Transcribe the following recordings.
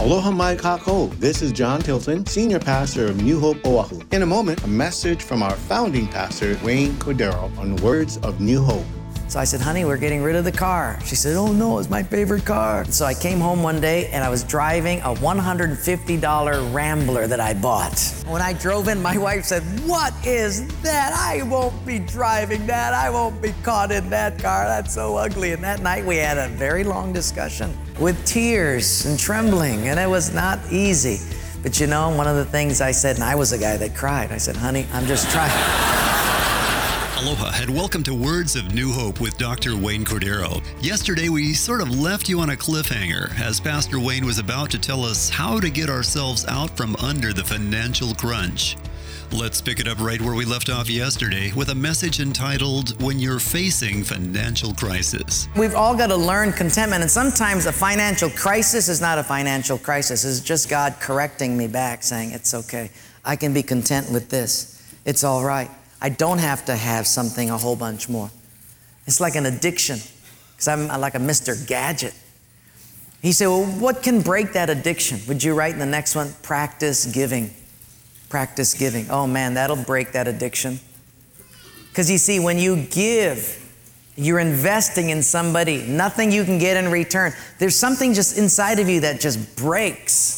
Aloha mai kākou. This is John Tilton, Senior Pastor of New Hope Oahu. In a moment, a message from our founding pastor, Wayne Cordero, on Words of New Hope. So I said, honey, we're getting rid of the car. She said, oh no, it's my favorite car. So I came home one day and I was driving a $150 Rambler that I bought. When I drove in, my wife said, what is that? I won't be driving that. I won't be caught in that car. That's so ugly. And that night we had a very long discussion with tears and trembling, and it was not easy. But you know, one of the things I said, and I was the guy that cried, I said, honey, I'm just trying. Aloha and welcome to Words of New Hope with Dr. Wayne Cordero. Yesterday we sort of left you on a cliffhanger as Pastor Wayne was about to tell us how to get ourselves out from under the financial crunch. Let's pick it up right where we left off yesterday with a message entitled, When You're Facing Financial Crisis. We've all got to learn contentment, and sometimes a financial crisis is not a financial crisis. It's just God correcting me back, saying, it's okay. I can be content with this. It's all right. I don't have to have something a whole bunch more. It's like an addiction, because I'm like a Mr. Gadget. He said, well, what can break that addiction? Would you write in the next one? Practice giving. Practice giving. Oh man, that'll break that addiction. Because you see, when you give, you're investing in somebody. Nothing you can get in return. There's something just inside of you that just breaks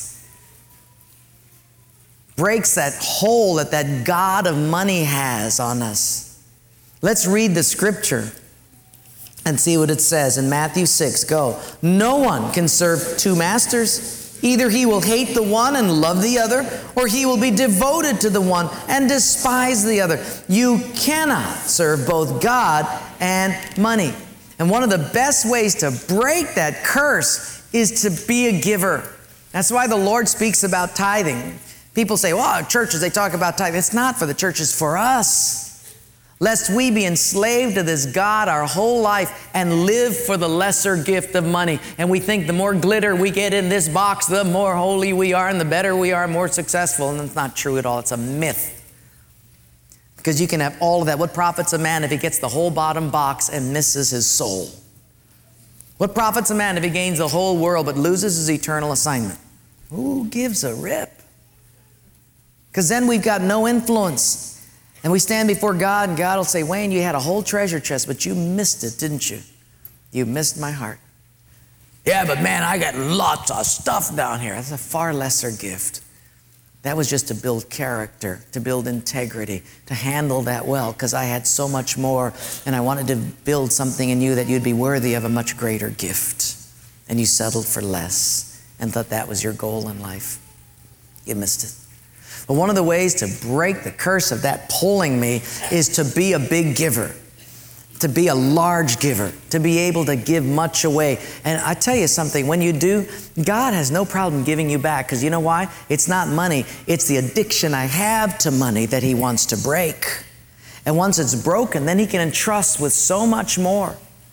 that hole that God of money has on us. Let's read the scripture and see what it says in Matthew 6. Go. No one can serve two masters. Either he will hate the one and love the other, or he will be devoted to the one and despise the other. You cannot serve both God and money. And one of the best ways to break that curse is to be a giver. That's why the Lord speaks about tithing. People say, well, churches, they talk about tithing. It's not for the churches, for us. Lest we be enslaved to this God our whole life and live for the lesser gift of money. And we think the more glitter we get in this box, the more holy we are and the better we are, more successful. And it's not true at all. It's a myth. Because you can have all of that. What profits a man if he gets the whole bottom box and misses his soul? What profits a man if he gains the whole world but loses his eternal assignment? Who gives a rip? Because then we've got no influence. And we stand before God, and God will say, Wayne, you had a whole treasure chest, but you missed it, didn't you? You missed my heart. Yeah, but man, I got lots of stuff down here. That's a far lesser gift. That was just to build character, to build integrity, to handle that well, because I had so much more, and I wanted to build something in you that you'd be worthy of a much greater gift. And you settled for less and thought that was your goal in life. You missed it. But one of the ways to break the curse of that pulling me is to be a big giver, to be a large giver, to be able to give much away. And I tell you something, when you do, God has no problem giving you back, because you know why? It's not money. It's the addiction I have to money that He wants to break. And once it's broken, then He can entrust with so much more.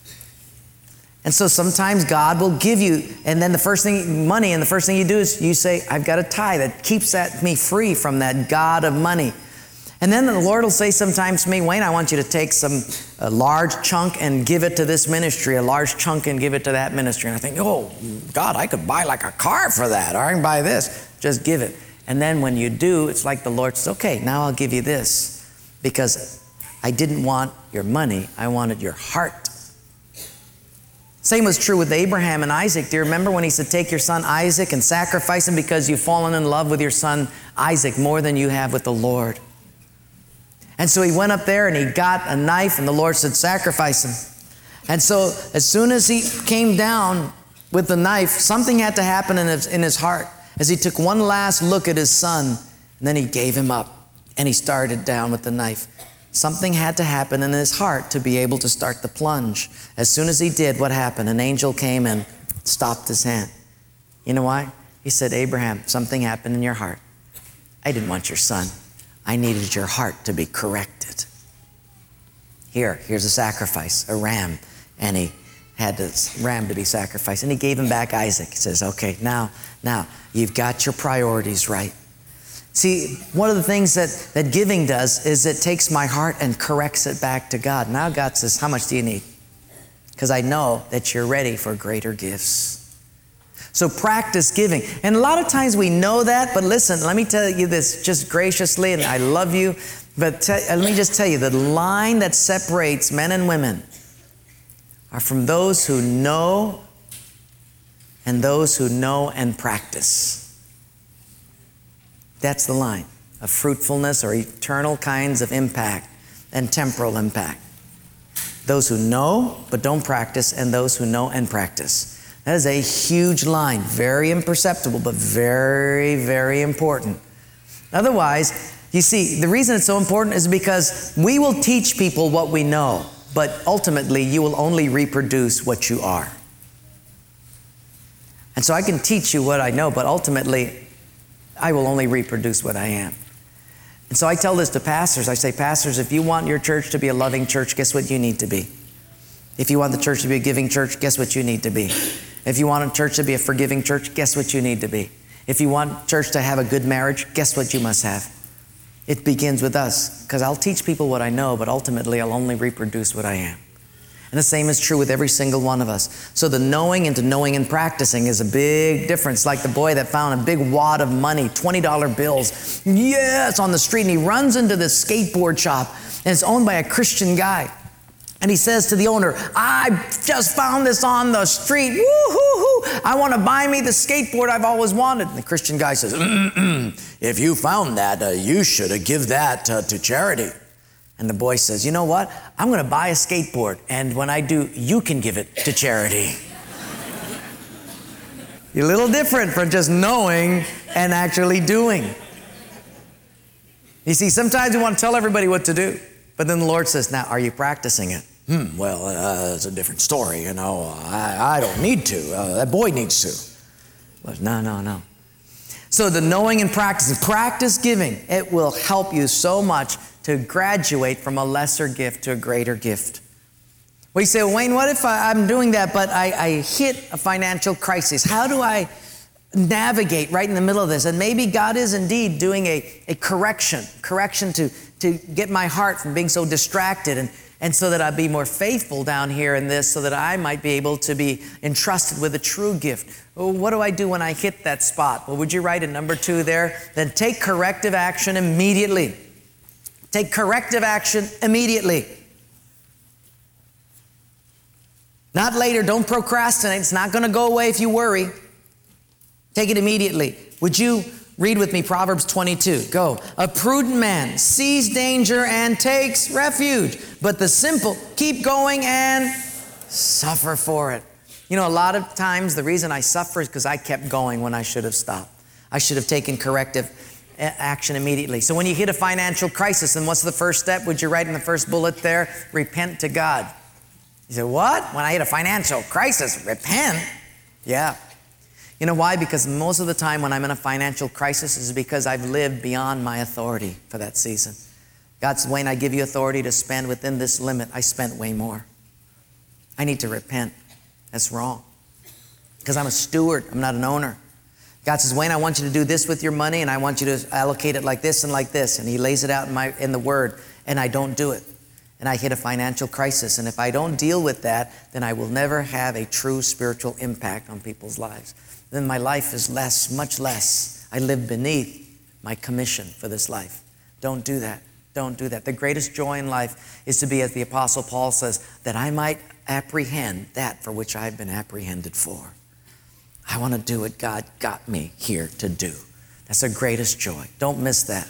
And so sometimes God will give you, and then the first thing you do is you say, I've got a tithe that keeps me free from that God of money. And then the Lord will say sometimes to me, Wayne, I want you to take a large chunk and give it to this ministry, a large chunk and give it to that ministry. And I think, oh, God, I could buy like a car for that, or I can buy this. Just give it. And then when you do, it's like the Lord says, okay, now I'll give you this, because I didn't want your money, I wanted your heart. Same was true with Abraham and Isaac. Do you remember when He said, take your son Isaac and sacrifice him because you've fallen in love with your son Isaac more than you have with the Lord? And so he went up there and he got a knife, and the Lord said, sacrifice him. And so as soon as he came down with the knife, something had to happen in his heart as he took one last look at his son, and then he gave him up and he started down with the knife. Something had to happen in his heart to be able to start the plunge. As soon as he did, what happened? An angel came and stopped his hand. You know why? He said, Abraham, something happened in your heart. I didn't want your son. I needed your heart to be corrected. Here's a sacrifice, a ram. And he had this ram to be sacrificed. And he gave him back Isaac. He says, okay, now, you've got your priorities right. See, one of the things that giving does is it takes my heart and corrects it back to God. Now God says, how much do you need? Because I know that you're ready for greater gifts. So practice giving. And a lot of times we know that, but listen, let me tell you this just graciously, and I love you, but let me just tell you, the line that separates men and women are from those who know and those who know and practice. That's the line of fruitfulness or eternal kinds of impact and temporal impact. Those who know but don't practice, and those who know and practice. That is a huge line, very imperceptible, but very, very important. Otherwise, you see, the reason it's so important is because we will teach people what we know, but ultimately you will only reproduce what you are. And so I can teach you what I know, but ultimately I will only reproduce what I am. And so I tell this to pastors. I say, pastors, if you want your church to be a loving church, guess what you need to be? If you want the church to be a giving church, guess what you need to be? If you want a church to be a forgiving church, guess what you need to be? If you want church to have a good marriage, guess what you must have? It begins with us, because I'll teach people what I know, but ultimately I'll only reproduce what I am. And the same is true with every single one of us. So the knowing into knowing and practicing is a big difference. Like the boy that found a big wad of money, $20 bills. Yes, on the street. And he runs into this skateboard shop, and it's owned by a Christian guy. And he says to the owner, I just found this on the street. Woo-hoo-hoo. I want to buy me the skateboard I've always wanted. And the Christian guy says, if you found that, you should have given that to charity. And the boy says, you know what? I'm going to buy a skateboard. And when I do, you can give it to charity. You're a little different from just knowing and actually doing. You see, sometimes we want to tell everybody what to do. But then the Lord says, now, are you practicing it? Well, it's a different story, you know. I don't need to. That boy needs to. But no. So the knowing and practicing, practice giving, it will help you so much to graduate from a lesser gift to a greater gift. Well, you say, well, Wayne, what if I'm doing that, but I hit a financial crisis? How do I navigate right in the middle of this? And maybe God is indeed doing a correction to get my heart from being so distracted and so that I'd be more faithful down here in this so that I might be able to be entrusted with a true gift. Well, what do I do when I hit that spot? Well, would you write a number 2 there? Then take corrective action immediately. Take corrective action immediately. Not later. Don't procrastinate. It's not going to go away if you worry. Take it immediately. Would you read with me Proverbs 22? Go. A prudent man sees danger and takes refuge, but the simple keep going and suffer for it. You know, a lot of times the reason I suffer is because I kept going when I should have stopped. I should have taken corrective action immediately. So when you hit a financial crisis, then what's the first step? Would you write in the first bullet there? Repent to God. You say, what? When I hit a financial crisis, repent? Yeah. You know why? Because most of the time when I'm in a financial crisis is because I've lived beyond my authority for that season. God said, Wayne, I give you authority to spend within this limit. I spent way more. I need to repent. That's wrong. Because I'm a steward. I'm not an owner. God says, Wayne, I want you to do this with your money, and I want you to allocate it like this and like this. And he lays it out in the Word, and I don't do it. And I hit a financial crisis. And if I don't deal with that, then I will never have a true spiritual impact on people's lives. Then my life is less, much less. I live beneath my commission for this life. Don't do that. Don't do that. The greatest joy in life is to be, as the Apostle Paul says, that I might apprehend that for which I've been apprehended for. I want to do what God got me here to do. That's the greatest joy. Don't miss that.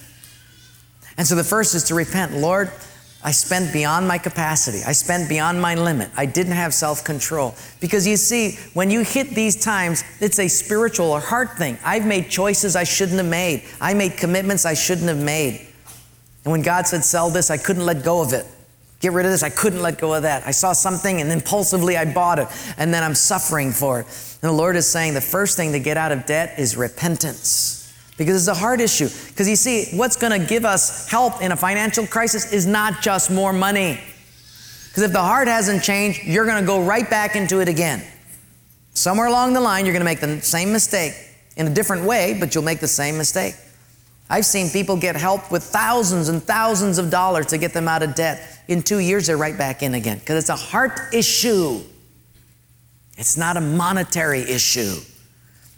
And so the first is to repent. Lord, I spent beyond my capacity. I spent beyond my limit. I didn't have self-control. Because you see, when you hit these times, it's a spiritual or heart thing. I've made choices I shouldn't have made. I made commitments I shouldn't have made. And when God said, sell this, I couldn't let go of it. Get rid of this, I couldn't let go of that. I saw something and impulsively I bought it. And then I'm suffering for it. And the Lord is saying the first thing to get out of debt is repentance. Because it's a hard issue. Because you see, what's going to give us help in a financial crisis is not just more money. Because if the heart hasn't changed, you're going to go right back into it again. Somewhere along the line, you're going to make the same mistake in a different way, but you'll make the same mistake. I've seen people get help with thousands and thousands of dollars to get them out of debt. In 2 years, they're right back in again. Because it's a heart issue. It's not a monetary issue.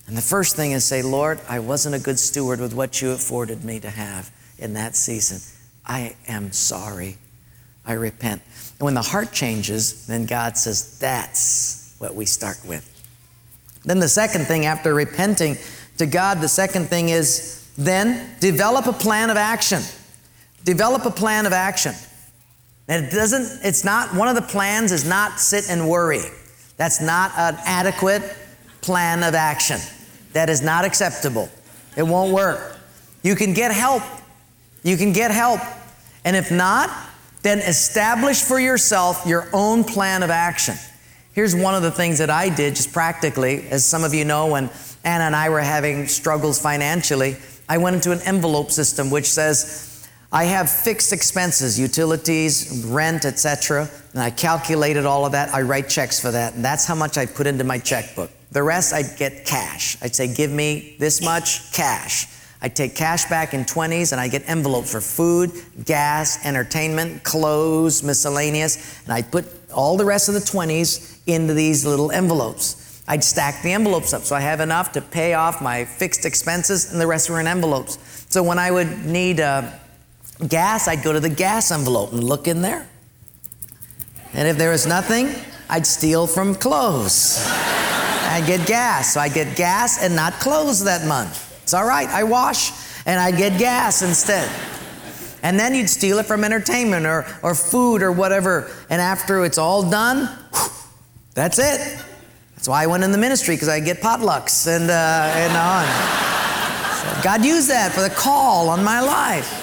And the first thing is say, Lord, I wasn't a good steward with what you afforded me to have in that season. I am sorry. I repent. And when the heart changes, then God says, that's what we start with. Then the second thing after repenting to God, the second thing is then develop a plan of action. Develop a plan of action. And it's not, one of the plans is not sit and worry. That's not an adequate plan of action. That is not acceptable. It won't work. You can get help. You can get help. And if not, then establish for yourself your own plan of action. Here's one of the things that I did just practically. As some of you know, when Anna and I were having struggles financially, I went into an envelope system which says, I have fixed expenses, utilities, rent, etc. And I calculated all of that. I write checks for that. And that's how much I put into my checkbook. The rest, I'd get cash. I'd say, give me this much cash. I'd take cash back in 20s, and I'd get envelopes for food, gas, entertainment, clothes, miscellaneous. And I'd put all the rest of the 20s into these little envelopes. I'd stack the envelopes up so I have enough to pay off my fixed expenses, and the rest were in envelopes. So when I would need gas, I'd go to the gas envelope and look in there. And if there was nothing, I'd steal from clothes. I'd get gas. So I get gas and not clothes that month. It's all right, I wash, and I get gas instead. And then you'd steal it from entertainment or food or whatever. And after it's all done, that's it. That's why I went in the ministry, because I get potlucks and on. So God used that for the call on my life.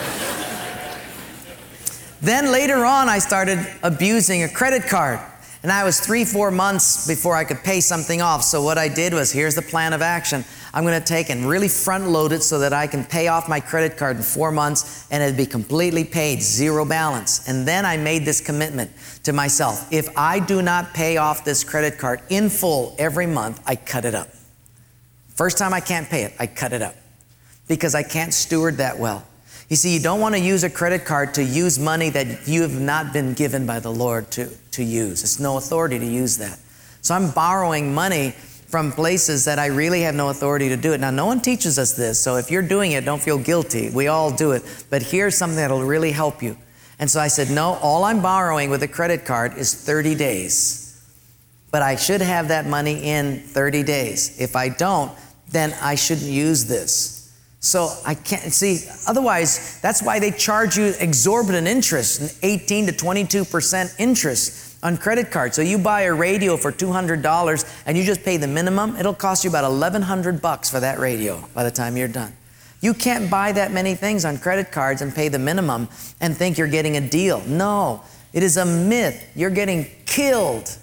Then later on, I started abusing a credit card. And I was 3-4 months before I could pay something off. So what I did was, here's the plan of action. I'm going to take and really front load it so that I can pay off my credit card in 4 months and it'd be completely paid, zero balance. And then I made this commitment to myself. If I do not pay off this credit card in full every month, I cut it up. First time I can't pay it, I cut it up because I can't steward that well. You see, you don't want to use a credit card to use money that you have not been given by the Lord to use. It's no authority to use that. So I'm borrowing money from places that I really have no authority to do it. Now, no one teaches us this, so if you're doing it, don't feel guilty. We all do it. But here's something that'll really help you. And so I said, no, all I'm borrowing with a credit card is 30 days. But I should have that money in 30 days. If I don't, then I shouldn't use this. So I can't, see, otherwise, that's why they charge you exorbitant interest, 18 to 22% interest on credit cards. So you buy a radio for $200 and you just pay the minimum, it'll cost you about $1,100 for that radio by the time you're done. You can't buy that many things on credit cards and pay the minimum and think you're getting a deal. No, it is a myth. You're getting killed.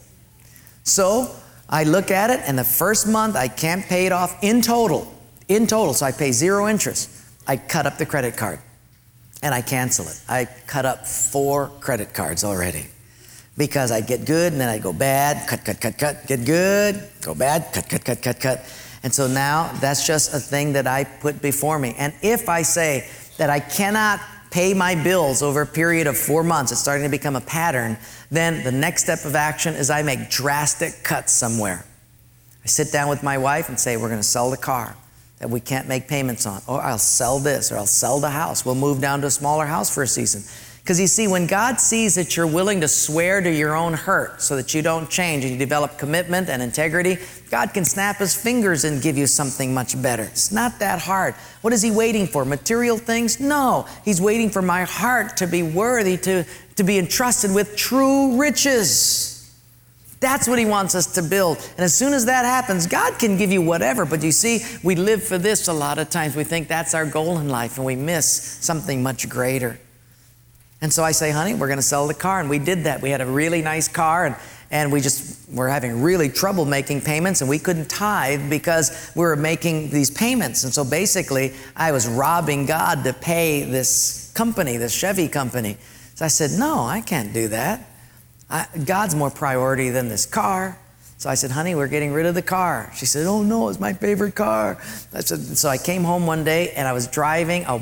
So I look at it, and the first month I can't pay it off in total, so I pay zero interest. I cut up the credit card and I cancel it. I cut up 4 credit cards already because I get good and then I go bad, cut, get good, go bad, cut. And so now that's just a thing that I put before me. And if I say that I cannot pay my bills over a period of 4 months, it's starting to become a pattern, then the next step of action is I make drastic cuts somewhere. I sit down with my wife and say, we're going to sell the car that we can't make payments on. Or I'll sell this, or I'll sell the house. We'll move down to a smaller house for a season. Because you see, when God sees that you're willing to swear to your own hurt so that you don't change and you develop commitment and integrity, God can snap his fingers and give you something much better. It's not that hard. What is he waiting for? Material things? No. He's waiting for my heart to be worthy to be entrusted with true riches. That's what he wants us to build. And as soon as that happens, God can give you whatever. But you see, we live for this a lot of times. We think that's our goal in life, and we miss something much greater. And so I say, honey, we're going to sell the car. And we did that. We had a really nice car, and we just were having really trouble making payments, and we couldn't tithe because we were making these payments. And so basically, I was robbing God to pay this company, this Chevy company. So I said, no, I can't do that. God's more priority than this car. So I said, honey, we're getting rid of the car. She said, oh no, it's my favorite car. I said, so I came home one day and I was driving a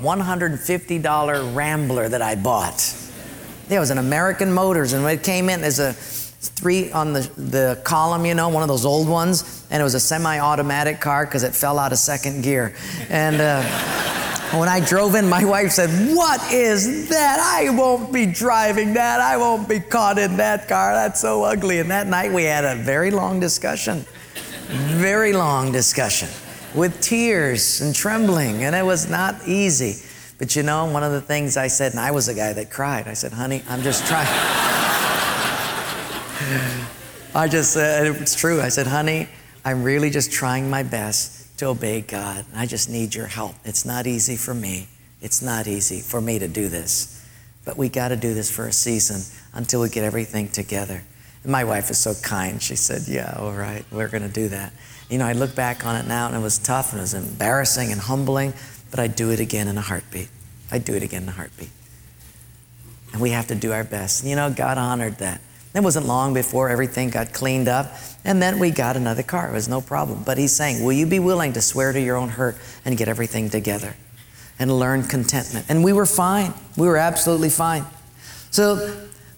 $150 Rambler that I bought. It was an American Motors, and when it came in, there's a 3 on the column, you know, one of those old ones. and it was a semi-automatic car because it fell out of second gear. And when I drove in, my wife said, "What is that? I won't be driving that. I won't be caught in that car. That's so ugly." And that night we had a very long discussion with tears and trembling, and it was not easy. But you know, one of the things I said, and I was the guy that cried, I said, "Honey, I'm just trying." I just said, it's true. I said, "Honey, I'm really just trying my best to obey God. I just need your help. It's not easy for me. It's not easy for me to do this. But we got to do this for a season until we get everything together." And my wife is so kind. She said, "Yeah, all right, we're going to do that." You know, I look back on it now, and it was tough, and it was embarrassing and humbling, but I'd do it again in a heartbeat. I'd do it again in a heartbeat. And we have to do our best. And you know, God honored that. It wasn't long before everything got cleaned up, and then we got another car. It was no problem. But he's saying, will you be willing to swear to your own hurt and get everything together and learn contentment? And we were fine. We were absolutely fine. So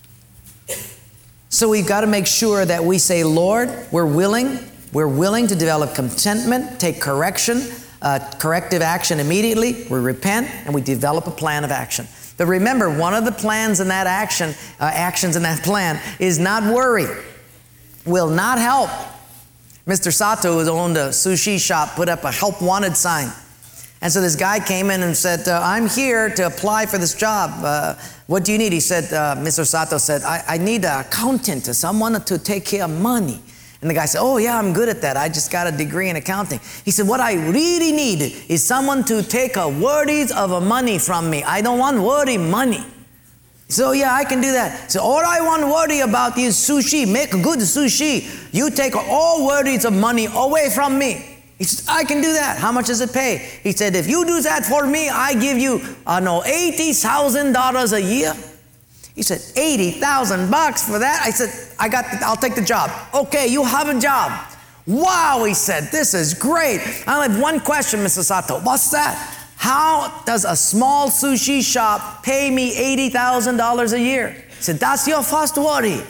we've got to make sure that we say, "Lord, we're willing to develop contentment, take corrective action immediately. We repent, and we develop a plan of action." But remember, one of the plans in that actions in that plan is not worry. Will not help. Mr. Sato, who owned a sushi shop, put up a help wanted sign. And so this guy came in and said, "I'm here to apply for this job. What do you need?" He said, Mr. Sato said, I need an accountant, someone to take care of money. And the guy said, "Oh yeah, I'm good at that. I just got a degree in accounting." He said, "What I really need is someone to take a worries of money from me. I don't want worry money." He said, "Oh yeah, I can do that." He said, "All I want to worry about is sushi. Make good sushi. You take all worries of money away from me." He said, "I can do that. How much does it pay?" He said, "If you do that for me, I give you, $80,000 a year." He said, $80,000 for that? I said, I'll take the job. "Okay, you have a job." "Wow," he said, "this is great. I have one question, Mr. Sato." "What's that?" "How does a small sushi shop pay me $80,000 a year?" He said, "That's your first worry."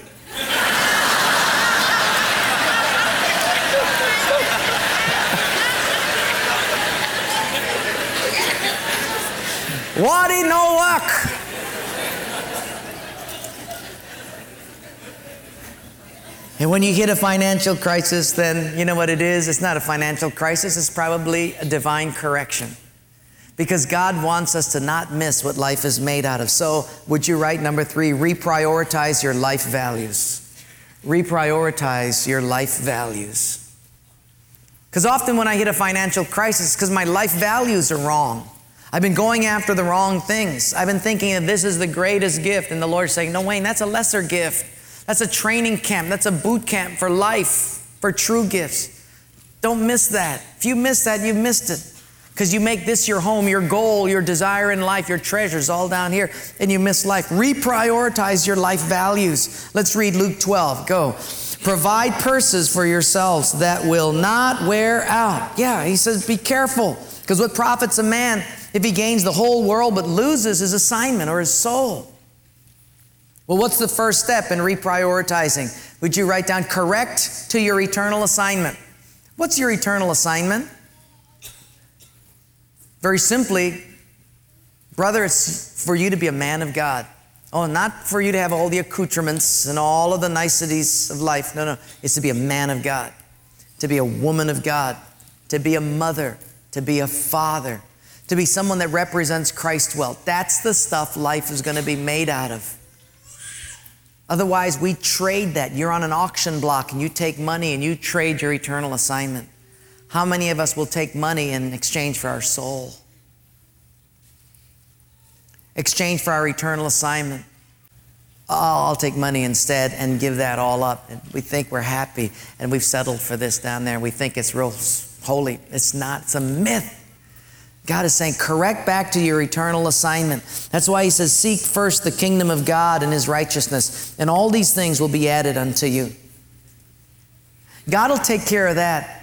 Worry no work. And when you hit a financial crisis, then you know what it is? It's not a financial crisis. It's probably a divine correction. Because God wants us to not miss what life is made out of. So would you write number 3, reprioritize your life values. Reprioritize your life values. Because often when I hit a financial crisis, because my life values are wrong. I've been going after the wrong things. I've been thinking that this is the greatest gift. And the Lord's saying, "No, Wayne, that's a lesser gift. That's a training camp. That's a boot camp for life, for true gifts. Don't miss that. If you miss that, you've missed it. Because you make this your home, your goal, your desire in life, your treasures all down here, and you miss life. Reprioritize your life values. Let's read Luke 12. Go. "Provide purses for yourselves that will not wear out." Yeah, he says, be careful. Because what profits a man if he gains the whole world but loses his assignment or his soul? Well, what's the first step in reprioritizing? Would you write down, correct to your eternal assignment? What's your eternal assignment? Very simply, brother, it's for you to be a man of God. Oh, not for you to have all the accoutrements and all of the niceties of life. No. It's to be a man of God, to be a woman of God, to be a mother, to be a father, to be someone that represents Christ well. That's the stuff life is going to be made out of. Otherwise, we trade that. You're on an auction block and you take money and you trade your eternal assignment. How many of us will take money in exchange for our soul? Exchange for our eternal assignment. Oh, I'll take money instead and give that all up. And we think we're happy and we've settled for this down there. We think it's real holy. It's not. It's a myth. God is saying, correct back to your eternal assignment. That's why he says, seek first the kingdom of God and his righteousness, and all these things will be added unto you. God will take care of that.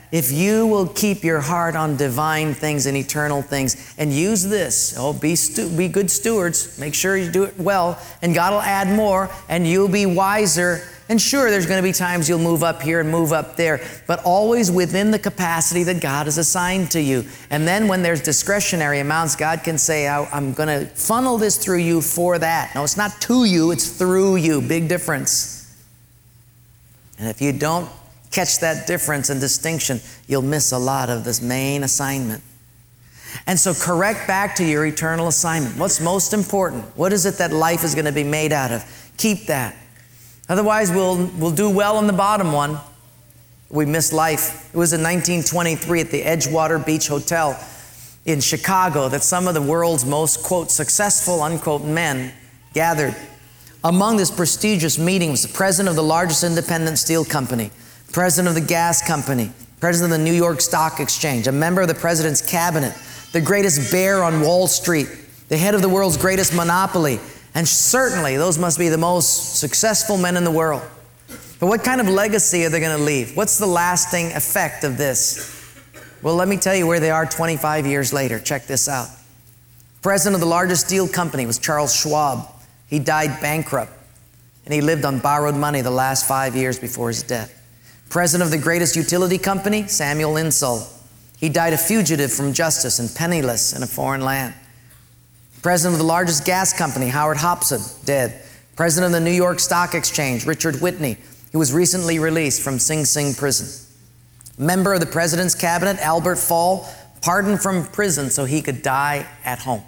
if you will keep your heart on divine things and eternal things and use this, be good stewards, make sure you do it well, and God will add more and you'll be wiser. And sure, there's going to be times you'll move up here and move up there, but always within the capacity that God has assigned to you. And then when there's discretionary amounts, God can say, I'm going to funnel this through you for that. No, it's not to you, it's through you. Big difference. And if you don't catch that difference and distinction, you'll miss a lot of this main assignment. And so correct back to your eternal assignment. What's most important? What is it that life is going to be made out of? Keep that. Otherwise, we'll do well on the bottom one. We miss life. It was in 1923 at the Edgewater Beach Hotel in Chicago that some of the world's most, quote, successful, unquote, men gathered. Among this prestigious meeting was the president of the largest independent steel company, president of the gas company, president of the New York Stock Exchange, a member of the president's cabinet, the greatest bear on Wall Street, the head of the world's greatest monopoly, and certainly those must be the most successful men in the world. But what kind of legacy are they going to leave? What's the lasting effect of this? Well, let me tell you where they are 25 years later. Check this out. President of the largest steel company was Charles Schwab. He died bankrupt, and he lived on borrowed money the last 5 years before his death. President of the greatest utility company, Samuel Insull. He died a fugitive from justice and penniless in a foreign land. President of the largest gas company, Howard Hobson, dead. President of the New York Stock Exchange, Richard Whitney, who was recently released from Sing Sing prison. Member of the President's Cabinet, Albert Fall, pardoned from prison so he could die at home.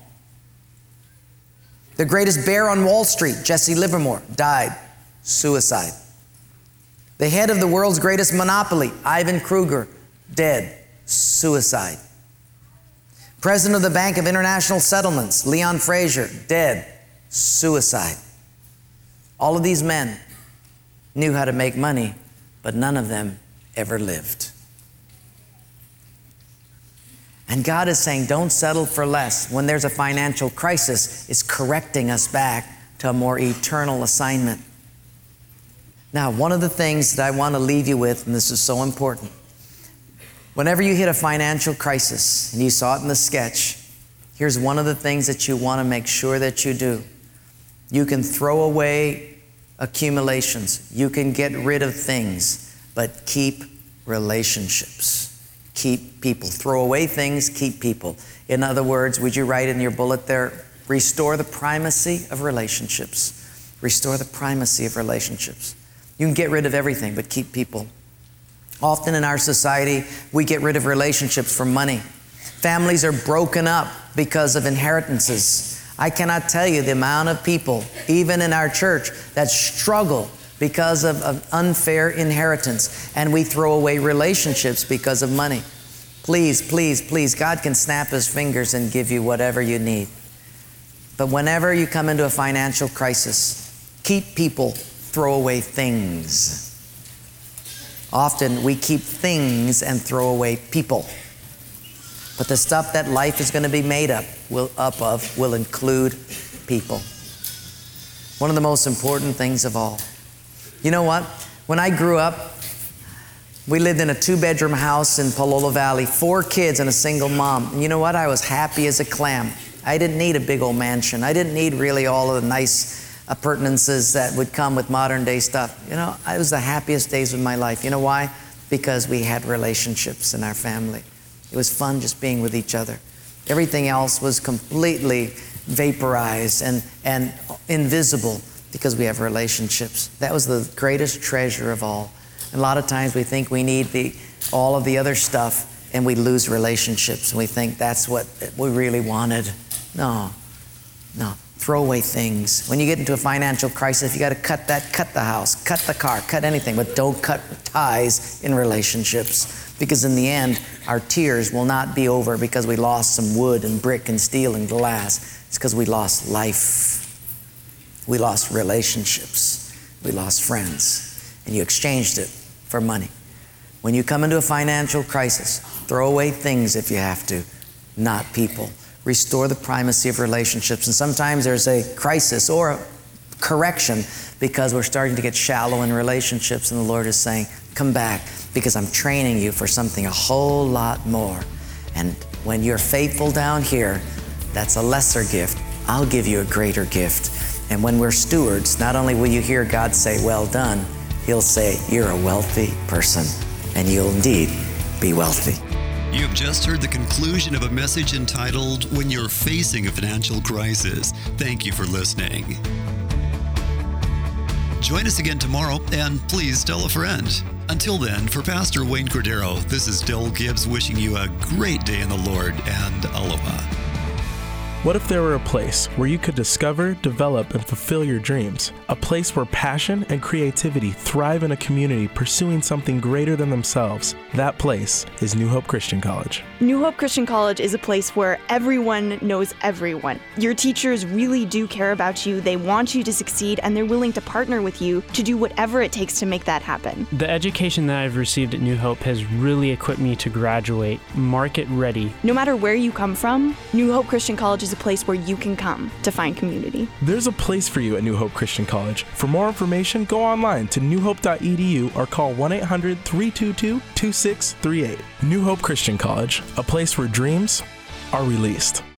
The greatest bear on Wall Street, Jesse Livermore, died, suicide. The head of the world's greatest monopoly, Ivan Kruger, dead, suicide. President of the Bank of International Settlements, Leon Fraser, dead, suicide. All of these men knew how to make money, but none of them ever lived. And God is saying, don't settle for less. When there's a financial crisis, it's correcting us back to a more eternal assignment. Now, one of the things that I want to leave you with, and this is so important, whenever you hit a financial crisis, and you saw it in the sketch, here's one of the things that you want to make sure that you do. You can throw away accumulations. You can get rid of things, but keep relationships. Keep people. Throw away things, keep people. In other words, would you write in your bullet there, restore the primacy of relationships. Restore the primacy of relationships. You can get rid of everything, but keep people. Often in our society, we get rid of relationships for money. Families are broken up because of inheritances. I cannot tell you the amount of people, even in our church, that struggle because of unfair inheritance, and we throw away relationships because of money. Please, please, please, God can snap His fingers and give you whatever you need. But whenever you come into a financial crisis, keep people, throw away things. Often we keep things and throw away people. But the stuff that life is going to be made up of will include people. One of the most important things of all. You know what? When I grew up, we lived in a 2-bedroom house in Palolo Valley, 4 kids and a single mom. And you know what? I was happy as a clam. I didn't need a big old mansion. I didn't need really all of the nice appurtenances that would come with modern day stuff. You know, it was the happiest days of my life. You know why? Because we had relationships in our family. It was fun just being with each other. Everything else was completely vaporized and invisible because we have relationships. That was the greatest treasure of all. And a lot of times we think we need all of the other stuff and we lose relationships and we think that's what we really wanted. No. Throw away things. When you get into a financial crisis, you got to cut the house, cut the car, cut anything, but don't cut ties in relationships. Because in the end, our tears will not be over because we lost some wood and brick and steel and glass. It's because we lost life. We lost relationships. We lost friends. And you exchanged it for money. When you come into a financial crisis, throw away things if you have to, not people. Restore the primacy of relationships. And sometimes there's a crisis or a correction because we're starting to get shallow in relationships, and the Lord is saying, come back. because I'm training you for something a whole lot more. And when you're faithful down here, that's a lesser gift. I'll give you a greater gift. And when we're stewards, not only will you hear God say, well done, He'll say, you're a wealthy person, and you'll indeed be wealthy. You have just heard the conclusion of a message entitled, When You're Facing a Financial Crisis. Thank you for listening. Join us again tomorrow, and please tell a friend. Until then, for Pastor Wayne Cordero, this is Del Gibbs wishing you a great day in the Lord, and aloha. What if there were a place where you could discover, develop, and fulfill your dreams? A place where passion and creativity thrive in a community pursuing something greater than themselves. That place is New Hope Christian College. New Hope Christian College is a place where everyone knows everyone. Your teachers really do care about you, they want you to succeed, and they're willing to partner with you to do whatever it takes to make that happen. The education that I've received at New Hope has really equipped me to graduate market ready. No matter where you come from, New Hope Christian College is a place where you can come to find community. There's a place for you at New Hope Christian College. For more information, go online to newhope.edu or call 1-800-322-2638. New Hope Christian College, a place where dreams are released.